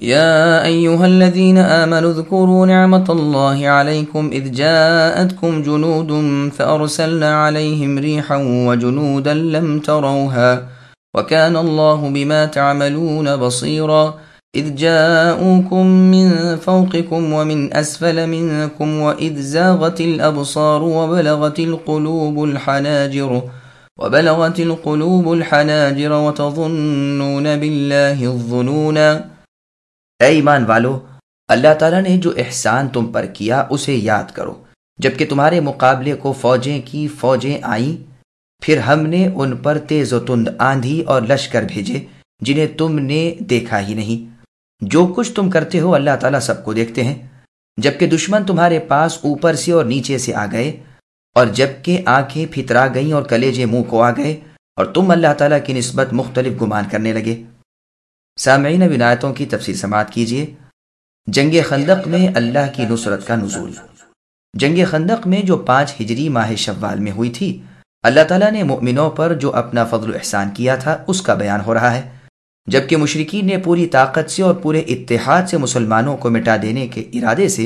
يا أيها الذين آمنوا اذكروا نعمة الله عليكم إذ جاءتكم جنود فأرسلنا عليهم ريحا وجنودا لم تروها وكان الله بما تعملون بصيرا إذ جاءوكم من فوقكم ومن أسفل منكم وإذ زاغت الأبصار وبلغت القلوب الحناجر وتظنون بالله الظنونا۔ اے ایمان والو، اللہ تعالیٰ نے جو احسان تم پر کیا اسے یاد کرو، جبکہ تمہارے مقابلے کو فوجیں آئیں، پھر ہم نے ان پر تیز و تند آندھی اور لشکر بھیجے جنہیں تم نے دیکھا ہی نہیں۔ جو کچھ تم کرتے ہو اللہ تعالیٰ سب کو دیکھتے ہیں۔ جبکہ دشمن تمہارے پاس اوپر سے اور نیچے سے آ گئے، اور جبکہ آنکھیں پھترا گئیں اور کلیجے منہ کو آ گئے، اور تم اللہ تعالیٰ کی نسبت مختلف گمان کرنے لگے۔ سامعین، اب ان آیتوں کی تفصیل سماعت کیجیے۔ جنگ خندق میں اللہ کی نصرت کا نزول۔ جنگ خندق میں جو 5 ہجری ماہ شوال میں ہوئی تھی، اللہ تعالیٰ نے مؤمنوں پر جو اپنا فضل و احسان کیا تھا اس کا بیان ہو رہا ہے۔ جبکہ مشرکین نے پوری طاقت سے اور پورے اتحاد سے مسلمانوں کو مٹا دینے کے ارادے سے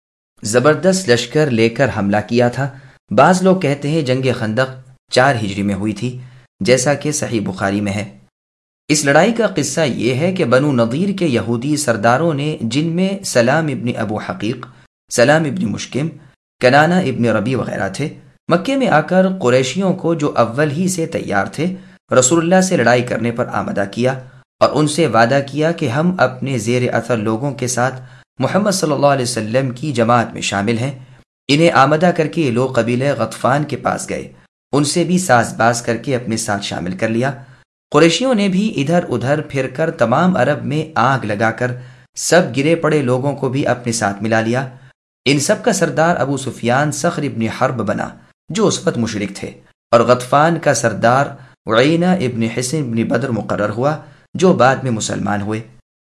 زبردست لشکر لے کر حملہ کیا تھا۔ بعض لوگ کہتے ہیں جنگ خندق 4 ہجری میں ہوئی تھی، جیسا کہ صحیح بخاری میں ہے۔ اس لڑائی کا قصہ یہ ہے کہ بنو نضیر کے یہودی سرداروں نے، جن میں سلام ابن ابو حقیق، سلام ابن مشکم، کنانہ ابن ربی وغیرہ تھے، مکے میں آ کر قریشیوں کو جو اول ہی سے تیار تھے رسول اللہ سے لڑائی کرنے پر آمادہ کیا اور ان سے وعدہ کیا کہ ہم اپنے زیر اثر لوگوں کے ساتھ محمد صلی اللہ علیہ وسلم کی جماعت میں شامل ہیں۔ انہیں آمادہ کر کے یہ لوگ قبیلہ غطفان کے پاس گئے، ان سے بھی ساز باز کر کے اپنے ساتھ شامل کر لیا۔ قریشیوں نے بھی ادھر ادھر پھر کر تمام عرب میں آگ لگا کر سب گرے پڑے لوگوں کو بھی اپنے ساتھ ملا لیا۔ ان سب کا سردار ابو سفیان صخر ابن حرب بنا، جو اس وقت مشرک تھے، اور غطفان کا سردار عینہ ابن حسن ابن بدر مقرر ہوا، جو بعد میں مسلمان ہوئے۔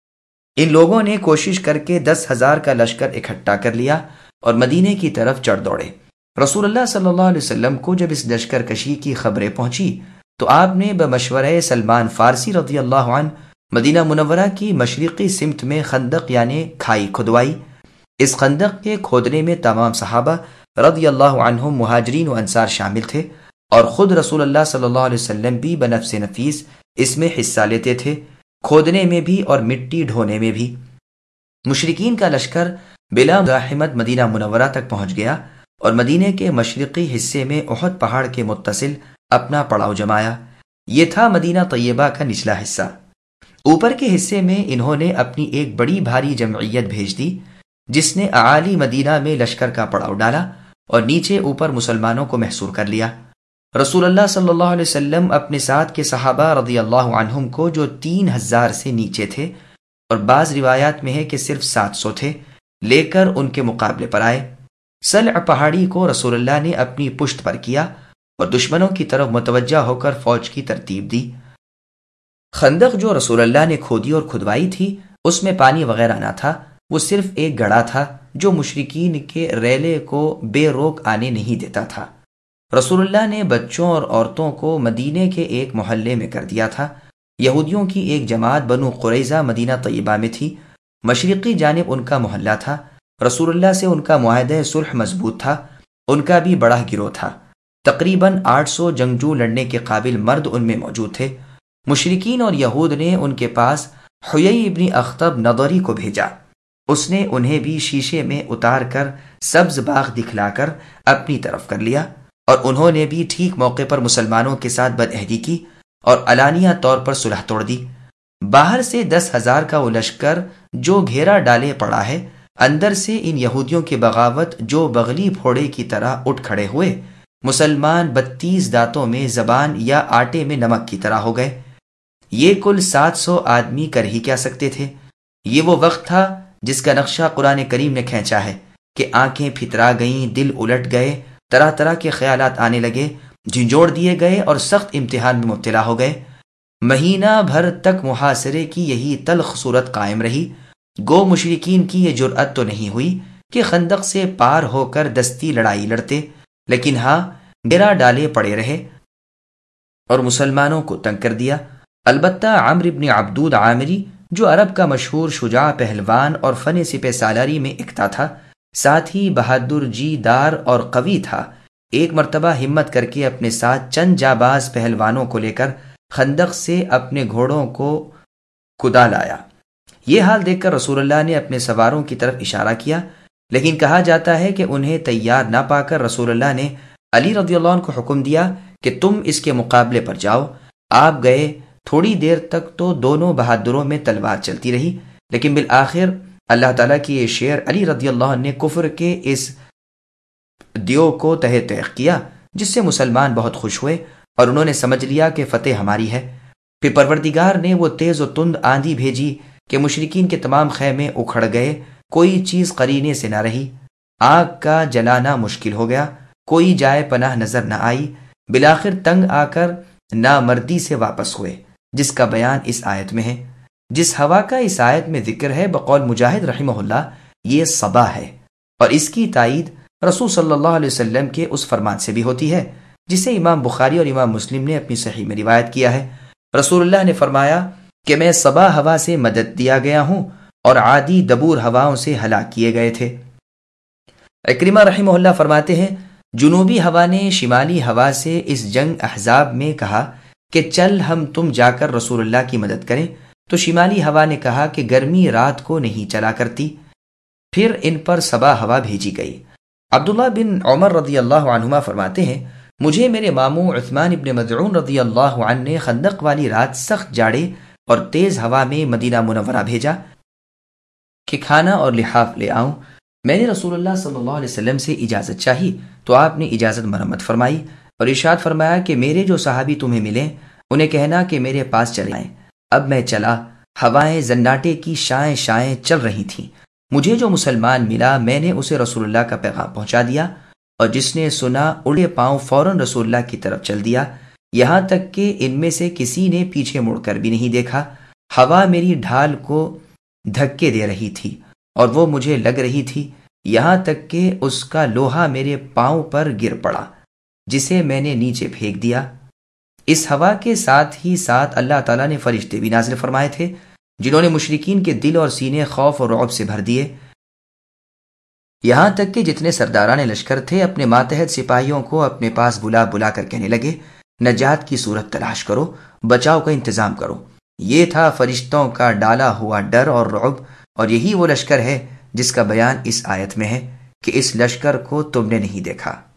ان لوگوں نے کوشش کر کے 10,000 کا لشکر اکٹھا کر لیا اور مدینے کی طرف چڑھ دوڑے۔ رسول اللہ صلی اللہ علیہ وسلم کو جب اس لشکر کشی کی خبریں پہنچی تو آپ نے بمشورہ سلمان فارسی رضی اللہ عنہ مدینہ منورہ کی مشرقی سمت میں خندق یعنی کھائی کھدوائی۔ اس خندق کے کھودنے میں تمام صحابہ رضی اللہ عنہم مہاجرین و انصار شامل تھے، اور خود رسول اللہ صلی اللہ علیہ وسلم بھی بنفس نفیس اس میں حصہ لیتے تھے، کھودنے میں بھی اور مٹی ڈھونے میں بھی۔ مشرکین کا لشکر بلا مزاحمت مدینہ منورہ تک پہنچ گیا اور مدینے کے مشرقی حصے میں احد پہاڑ کے متصل اپنا پڑاؤ جمایا۔ یہ تھا مدینہ طیبہ کا نچلا حصہ۔ اوپر کے حصے میں انہوں نے اپنی ایک بڑی بھاری جمعیت بھیج دی، جس نے اعالی مدینہ میں لشکر کا پڑاؤ ڈالا اور نیچے اوپر مسلمانوں کو محصور کر لیا۔ رسول اللہ صلی اللہ علیہ وسلم اپنے ساتھ کے صحابہ رضی اللہ عنہم کو، جو 3,000 سے نیچے تھے اور بعض روایات میں ہے کہ صرف 700 تھے، لے کر ان کے مقابلے پر آئے۔ سلع پہاڑی کو رسول اللہ نے اپنی پشت پر کیا اور دشمنوں کی طرف متوجہ ہو کر فوج کی ترتیب دی۔ خندق جو رسول اللہ نے کھودی اور کھدوائی تھی، اس میں پانی وغیرہ نہ تھا، وہ صرف ایک گڑھا تھا جو مشرکین کے ریلے کو بے روک آنے نہیں دیتا تھا۔ رسول اللہ نے بچوں اور عورتوں کو مدینے کے ایک محلے میں کر دیا تھا۔ یہودیوں کی ایک جماعت بنو قریظہ مدینہ طیبہ میں تھی، مشرقی جانب ان کا محلہ تھا۔ رسول اللہ سے ان کا معاہدہ صلح مضبوط تھا، ان کا بھی بڑا گروہ تھا، تقریباً 800 جنگجو لڑنے کے قابل مرد ان میں موجود تھے۔ مشرکین اور یہود نے ان کے پاس حیی ابن اخطب نضری کو بھیجا، اس نے انہیں بھی شیشے میں اتار کر سبز باغ دکھلا کر اپنی طرف کر لیا، اور انہوں نے بھی ٹھیک موقع پر مسلمانوں کے ساتھ بدعہدی کی اور علانیہ طور پر صلح توڑ دی۔ باہر سے 10,000 کا وہ لشکر جو گھیرا ڈالے پڑا ہے، اندر سے ان یہودیوں کی بغاوت جو بغلی پھوڑے کی طرح اٹھ کھڑے ہوئے، مسلمان 32 دانتوں میں زبان یا آٹے میں نمک کی طرح ہو گئے۔ یہ کل 700 آدمی کر ہی کیا سکتے تھے۔ یہ وہ وقت تھا جس کا نقشہ قرآن کریم نے کھینچا ہے کہ آنکھیں پھترا گئیں، دل الٹ گئے، طرح طرح کے خیالات آنے لگے، جھنجھوڑ دیے گئے اور سخت امتحان میں مبتلا ہو گئے۔ مہینہ بھر تک محاصرے کی یہی تلخ صورت قائم رہی۔ گو مشرکین کی یہ جرأت تو نہیں ہوئی کہ خندق سے پار ہو کر دستی لڑائی لڑتے، لیکن ہاں گھیرا ڈالے پڑے رہے اور مسلمانوں کو تنگ کر دیا۔ البتہ عمرو بن عبدود عامری، جو عرب کا مشہور شجاع پہلوان اور فن سپہ سالاری میں اکتا تھا، ساتھ ہی بہادر جی دار اور قوی تھا، ایک مرتبہ ہمت کر کے اپنے ساتھ چند جاباز پہلوانوں کو لے کر خندق سے اپنے گھوڑوں کو کدا لایا۔ یہ حال دیکھ کر رسول اللہ نے اپنے سواروں کی طرف اشارہ کیا، لیکن کہا جاتا ہے کہ انہیں تیار نہ پا کر رسول اللہ نے علی رضی اللہ عنہ کو حکم دیا کہ تم اس کے مقابلے پر جاؤ۔ آپ گئے، تھوڑی دیر تک تو دونوں بہادروں میں تلوار چلتی رہی، لیکن بالآخر اللہ تعالیٰ کی یہ شعر علی رضی اللہ عنہ نے کفر کے اس دیو کو تہ تیغ کیا، جس سے مسلمان بہت خوش ہوئے اور انہوں نے سمجھ لیا کہ فتح ہماری ہے۔ پھر پروردگار نے وہ تیز و تند آندھی بھیجی کہ مشرکین کے تمام خیمے اکھڑ گئے، کوئی چیز قرینے سے نہ رہی، آگ کا جلانا مشکل ہو گیا، کوئی جائے پناہ نظر نہ آئی، بالآخر تنگ آ کر نامردی سے واپس ہوئے، جس کا بیان اس آیت میں ہے۔ جس ہوا کا اس آیت میں ذکر ہے، بقول مجاہد رحمہ اللہ یہ صبا ہے، اور اس کی تائید رسول صلی اللہ علیہ وسلم کے اس فرمان سے بھی ہوتی ہے جسے امام بخاری اور امام مسلم نے اپنی صحیح میں روایت کیا ہے۔ رسول اللہ نے فرمایا کہ میں صبا ہوا سے مدد دیا گیا ہوں اور عادی دبور ہواؤں سے ہلاک کیے گئے تھے۔ اکرمہ رحمہ اللہ فرماتے ہیں جنوبی ہوا نے شمالی ہوا سے اس جنگ احزاب میں کہا کہ چل ہم تم جا کر رسول اللہ کی مدد کریں، تو شمالی ہوا نے کہا کہ گرمی رات کو نہیں چلا کرتی، پھر ان پر صبا ہوا بھیجی گئی۔ عبداللہ بن عمر رضی اللہ عنہما فرماتے ہیں مجھے میرے ماموں عثمان ابن مظعون رضی اللہ عنہ نے خندق والی رات سخت جاڑے اور تیز ہوا میں مدینہ منورہ بھیجا کہ کھانا اور لحاف لے آؤں۔ میں نے رسول اللہ صلی اللہ علیہ وسلم سے اجازت چاہی تو آپ نے اجازت مرمت فرمائی اور ارشاد فرمایا کہ میرے جو صحابی تمہیں ملیں انہیں کہنا کہ میرے پاس چلے آئیں۔ اب میں چلا، ہوائیں زناٹے کی شائیں شائیں چل رہی تھیں، مجھے جو مسلمان ملا میں نے اسے رسول اللہ کا پیغام پہنچا دیا، اور جس نے سنا اڑے پاؤں فوراً رسول اللہ کی طرف چل دیا، یہاں تک کہ ان میں سے کسی نے پیچھے مڑ کر بھی نہیں دیکھا۔ ہوا میری ڈھال کو دھکے دے رہی تھی اور وہ مجھے لگ رہی تھی، یہاں تک کہ اس کا لوہا میرے پاؤں پر گر پڑا، جسے میں نے نیچے پھینک دیا۔ اس ہوا کے ساتھ ہی ساتھ اللہ تعالیٰ نے فرشتے بھی نازل فرمائے تھے، جنہوں نے مشرکین کے دل اور سینے خوف اور رعب سے بھر دیے، یہاں تک کہ جتنے سرداران لشکر تھے اپنے ماتحت سپاہیوں کو اپنے پاس بلا بلا کر کہنے لگے نجات کی صورت تلاش کرو، بچاؤ کا انتظام کرو۔ یہ تھا فرشتوں کا ڈالا ہوا ڈر اور رعب، اور یہی وہ لشکر ہے جس کا بیان اس آیت میں ہے کہ اس لشکر کو تم نے نہیں دیکھا۔